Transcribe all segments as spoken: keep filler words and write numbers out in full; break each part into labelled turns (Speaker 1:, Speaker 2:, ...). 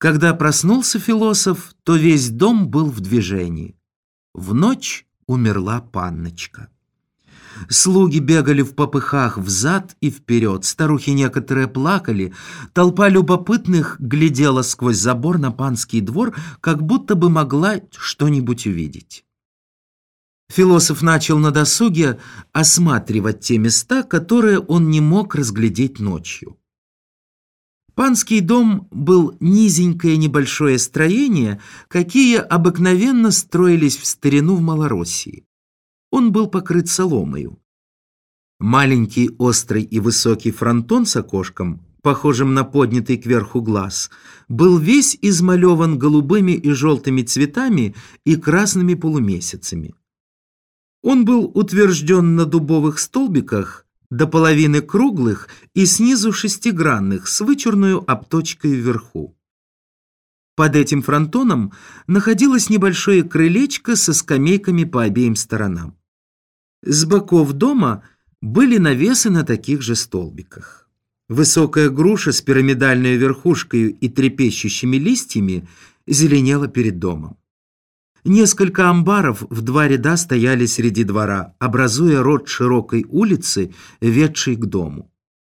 Speaker 1: Когда проснулся философ, то весь дом был в движении. В ночь умерла панночка. Слуги бегали в попыхах взад и вперед, старухи некоторые плакали, толпа любопытных глядела сквозь забор на панский двор, как будто бы могла что-нибудь увидеть. Философ начал на досуге осматривать те места, которые он не мог разглядеть ночью. Панский дом был низенькое небольшое строение, какие обыкновенно строились в старину в Малороссии. Он был покрыт соломою. Маленький, острый и высокий фронтон с окошком, похожим на поднятый кверху глаз, был весь измалеван голубыми и желтыми цветами и красными полумесяцами. Он был утвержден на дубовых столбиках, до половины круглых и снизу шестигранных, с вычурную обточкой вверху. Под этим фронтоном находилось небольшое крылечко со скамейками по обеим сторонам. С боков дома были навесы на таких же столбиках. Высокая груша с пирамидальной верхушкой и трепещущими листьями зеленела перед домом. Несколько амбаров в два ряда стояли среди двора, образуя рот широкой улицы, ведшей к дому.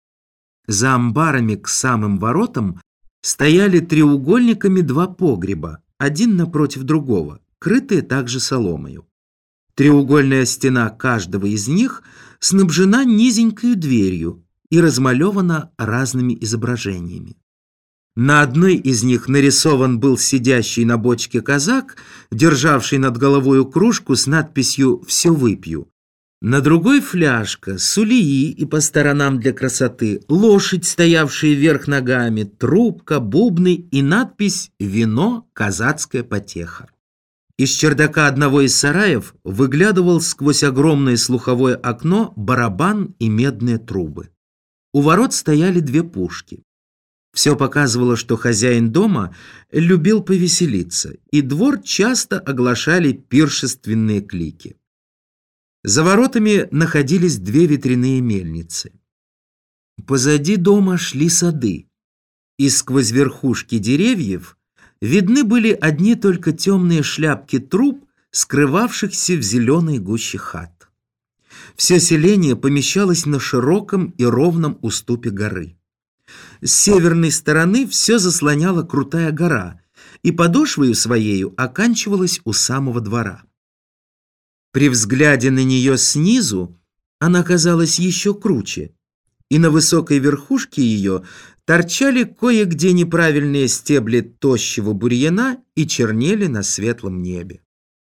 Speaker 1: За амбарами к самым воротам стояли треугольниками два погреба, один напротив другого, крытые также соломою. Треугольная стена каждого из них снабжена низенькой дверью и размалевана разными изображениями. На одной из них нарисован был сидящий на бочке казак, державший над головою кружку с надписью «Все выпью». На другой фляжка, сулии и по сторонам для красоты, лошадь, стоявшая вверх ногами, трубка, бубны и надпись «Вино, казацкая потеха». Из чердака одного из сараев выглядывал сквозь огромное слуховое окно барабан и медные трубы. У ворот стояли две пушки. Все показывало, что хозяин дома любил повеселиться, и двор часто оглашали пиршественные клики. За воротами находились две ветряные мельницы. Позади дома шли сады, и сквозь верхушки деревьев видны были одни только темные шляпки труб, скрывавшихся в зеленой гуще хат. Все селение помещалось на широком и ровном уступе горы. С северной стороны все заслоняла крутая гора, и подошвою своею оканчивалась у самого двора. При взгляде на нее снизу она казалась еще круче, и на высокой верхушке ее торчали кое-где неправильные стебли тощего бурьяна и чернели на светлом небе.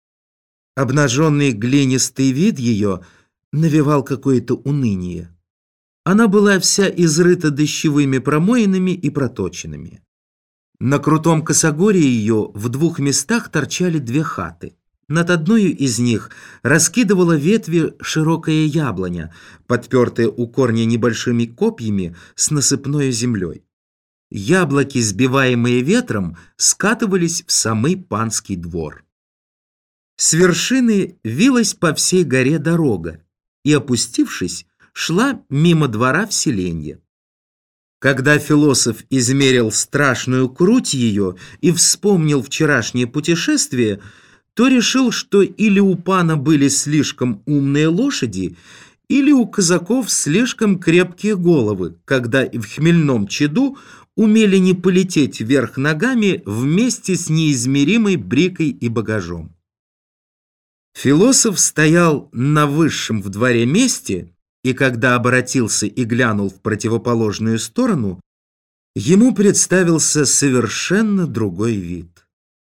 Speaker 1: Обнаженный глинистый вид ее навевал какое-то уныние. Она была вся изрыта дождевыми промоинами и проточинами. На крутом косогоре ее в двух местах торчали две хаты. Над одной из них раскидывала ветви широкая яблоня, подпертая у корня небольшими копьями с насыпной землей. Яблоки, сбиваемые ветром, скатывались в самый панский двор. С вершины вилась по всей горе дорога, и, опустившись, шла мимо двора в селенье. Когда философ измерил страшную круть ее и вспомнил вчерашнее путешествие, то решил, что или у пана были слишком умные лошади, или у казаков слишком крепкие головы, когда в хмельном чаду умели не полететь вверх ногами вместе с неизмеримой брикой и багажом. Философ стоял на высшем в дворе месте, и когда оборотился и глянул в противоположную сторону, ему представился совершенно другой вид.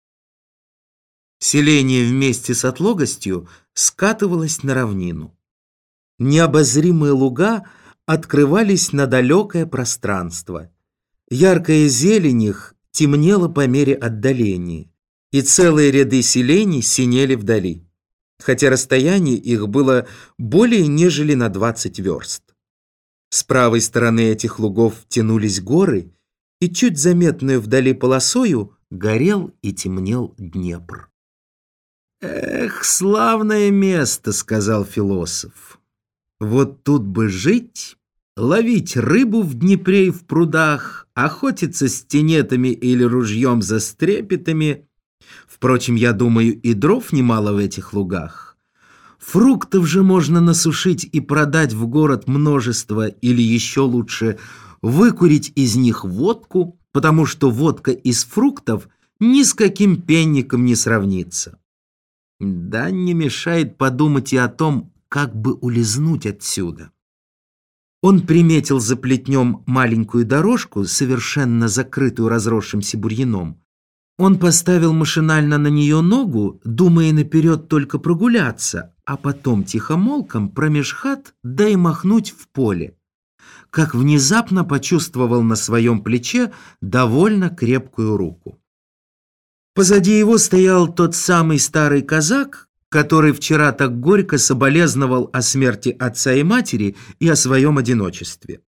Speaker 1: Селение вместе с отлогостью скатывалось на равнину. Необозримые луга открывались на далекое пространство. Яркая зелень их темнела по мере отдаления, и целые ряды селений синели вдали, хотя расстояние их было более нежели на двадцать верст. С правой стороны этих лугов тянулись горы, и чуть заметную вдали полосою горел и темнел Днепр. «Эх, славное место!» — сказал философ. «Вот тут бы жить ловить рыбу в Днепре и в прудах, охотиться с тенетами или ружьем за стрепетами. Впрочем, я думаю, и дров немало в этих лугах. Фруктов же можно насушить и продать в город множество, или еще лучше выкурить из них водку, потому что водка из фруктов ни с каким пенником не сравнится. Да не мешает подумать и о том, как бы улизнуть отсюда. Он приметил за плетнем маленькую дорожку, совершенно закрытую разросшимся бурьяном. Он поставил машинально на нее ногу, думая наперед только прогуляться, а потом тихомолком промеж хат да и махнуть в поле. Как внезапно почувствовал на своем плече довольно крепкую руку. Позади его стоял тот самый старый казак, который вчера так горько соболезновал о смерти отца и матери и о своем одиночестве.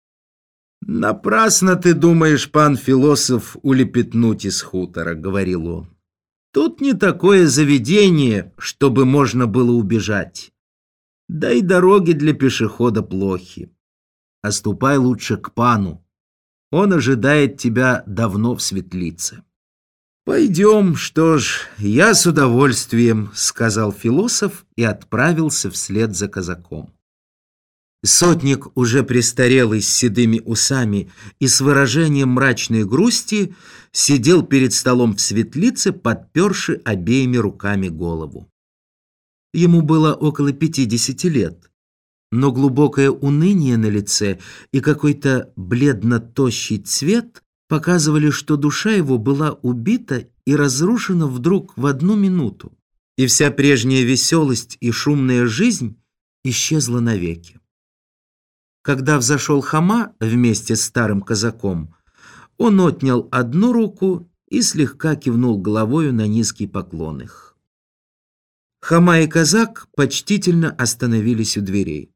Speaker 1: «Напрасно ты думаешь, пан философ, улепетнуть из хутора», — говорил он. «Тут не такое заведение, чтобы можно было убежать. Да и дороги для пешехода плохи. А ступай лучше к пану. Он ожидает тебя давно в светлице». «Пойдем, что ж, я с удовольствием», — сказал философ и отправился вслед за казаком. Сотник, уже престарелый, с седыми усами и с выражением мрачной грусти, сидел перед столом в светлице, подперши обеими руками голову. Ему было около пятидесяти лет, но глубокое уныние на лице и какой-то бледно-тощий цвет показывали, что душа его была убита и разрушена вдруг в одну минуту, и вся прежняя веселость и шумная жизнь исчезла навеки. Когда взошел Хома вместе с старым казаком, он отнял одну руку и слегка кивнул головою на низкий поклон их. Хома и казак почтительно остановились у дверей.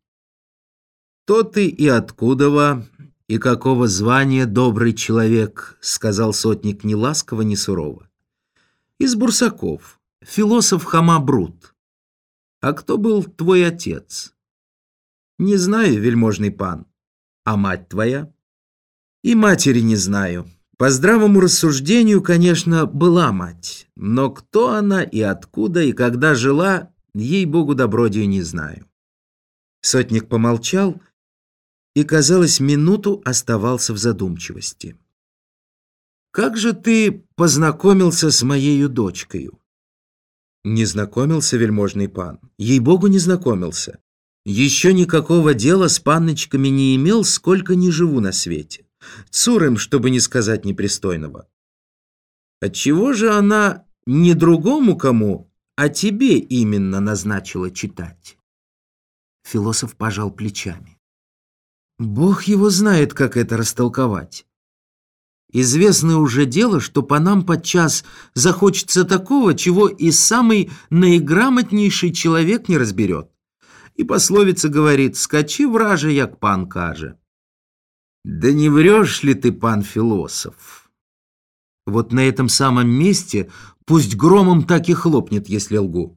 Speaker 1: «То ты и откуда-во, и какого звания, добрый человек?» — сказал сотник ни ласково, ни сурово. «Из Бурсаков, философ Хома Брут. А кто был твой отец?» «Не знаю, вельможный пан. А мать твоя?» «И матери не знаю. По здравому рассуждению, конечно, была мать. Но кто она и откуда, и когда жила, ей-богу, добродию не знаю». Сотник помолчал и, казалось, минуту оставался в задумчивости. «Как же ты познакомился с моею дочкою?» «Не знакомился, вельможный пан. Ей-богу, не знакомился. Еще никакого дела с панночками не имел, сколько не живу на свете. Цурым, чтобы не сказать непристойного. Отчего же она не другому кому, а тебе именно назначила читать?» Философ пожал плечами. «Бог его знает, как это растолковать. Известно уже дело, что по нам подчас захочется такого, чего и самый наиграмотнейший человек не разберет. И пословица говорит: «Скачи, враже, як пан каже». Да не врешь ли ты, пан философ? Вот на этом самом месте пусть громом так и хлопнет, если лгу.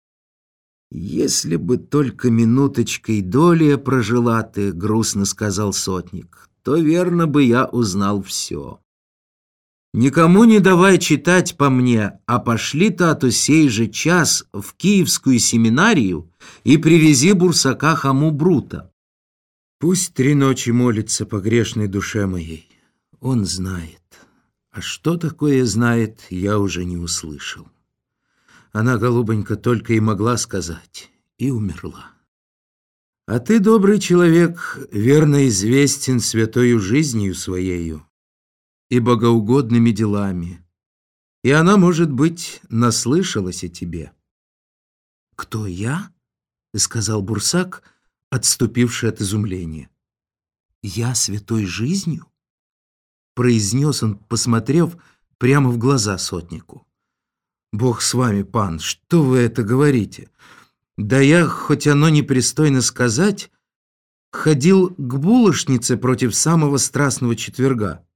Speaker 1: «Если бы только минуточкой доля прожила ты, — грустно сказал сотник, — то верно бы я узнал все. Никому не давай читать по мне, а пошли тату сей же час в Киевскую семинарию и привези Бурсака Хому Брута. Пусть три ночи молится по грешной душе моей. Он знает. А что такое знает, я уже не услышал. Она, голубонька, только и могла сказать, и умерла. А ты, добрый человек, верно известен святою жизнью своею и богоугодными делами, и она, может быть, наслышалась о тебе». «Кто я?» — сказал Бурсак, отступивший от изумления. «Я святой жизнью?» — произнес он, посмотрев прямо в глаза сотнику. «Бог с вами, пан, что вы это говорите? Да я, хоть оно непристойно сказать, ходил к булочнице против самого страстного четверга».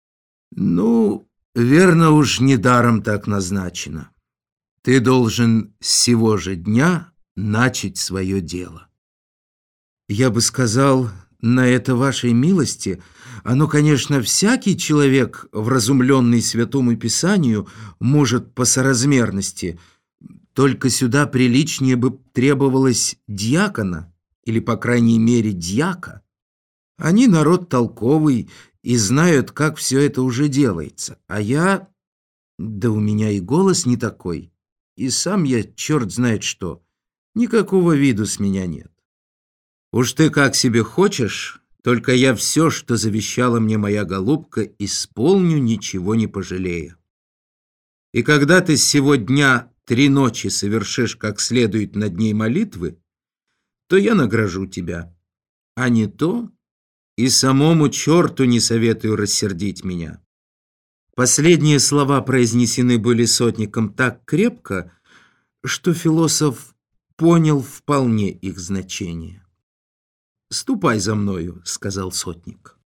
Speaker 1: «Ну, верно уж, недаром так назначено. Ты должен с сего же дня начать свое дело». «Я бы сказал, На это вашей милости, оно, конечно, всякий человек, вразумленный Святому Писанию, может по соразмерности, только сюда приличнее бы требовалось дьякона, или, по крайней мере, дьяка. Они народ толковый и знают, как все это уже делается, а я... Да у меня и голос не такой, и сам я черт знает что, никакого виду с меня нет. Уж ты как себе хочешь, только я все, что завещала мне моя голубка, исполню, ничего не пожалея. И когда ты с сего дня три ночи совершишь как следует над ней молитвы, то я награжу тебя, а не то и самому черту не советую рассердить меня». Последние слова произнесены были сотником так крепко, что философ понял вполне их значение. «Ступай за мною», — сказал сотник.